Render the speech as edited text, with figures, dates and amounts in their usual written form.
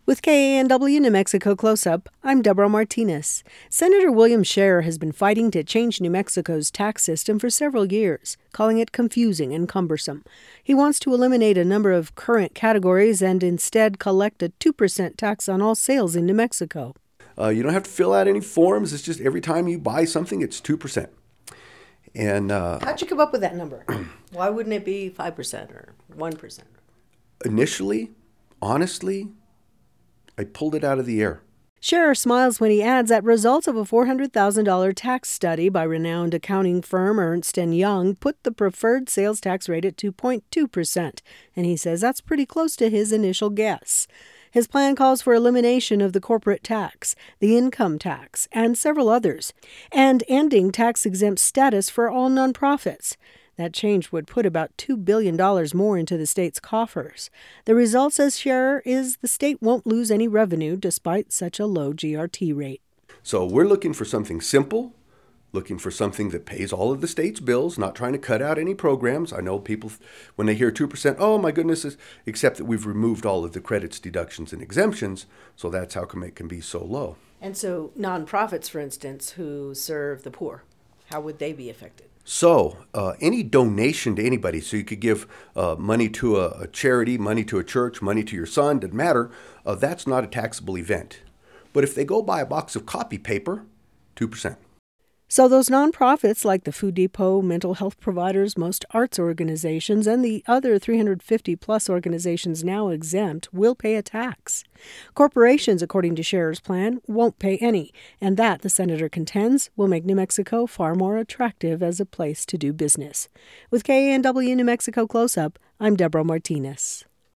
With KANW New Mexico Close-Up, I'm Deborah Martinez. Senator William Scher has been fighting to change New Mexico's tax system for several years, calling it confusing and cumbersome. He wants to eliminate a number of current categories and instead collect a 2% tax on all sales in New Mexico. You don't have to fill out any forms. It's just every time you buy something, it's 2%. And How'd you come up with that number? Why wouldn't it be 5% or 1%? Initially, honestly, I pulled it out of the air. Scher smiles when he adds that results of a $400,000 tax study by renowned accounting firm Ernst & Young put the preferred sales tax rate at 2.2%, and he says that's pretty close to his initial guess. His plan calls for elimination of the corporate tax, the income tax, and several others, and ending tax-exempt status for all nonprofits. That change would put about $2 billion more into the state's coffers. The result, says Scher, is the state won't lose any revenue despite such a low GRT rate. So we're looking for something simple, looking for something that pays all of the state's bills, not trying to cut out any programs. I know people, when they hear 2%, oh my goodness, except that we've removed all of the credits, deductions, and exemptions, so that's how come it can be so low. And so nonprofits, for instance, who serve the poor, how would they be affected? So any donation to anybody, so you could give money to a charity, money to a church, money to your son, doesn't matter, that's not a taxable event. But if they go buy a box of copy paper, 2%. So those nonprofits like the Food Depot, mental health providers, most arts organizations, and the other 350-plus organizations now exempt will pay a tax. Corporations, according to Scher's plan, won't pay any, and that, the senator contends, will make New Mexico far more attractive as a place to do business. With KANW New Mexico Close-Up, I'm Deborah Martinez.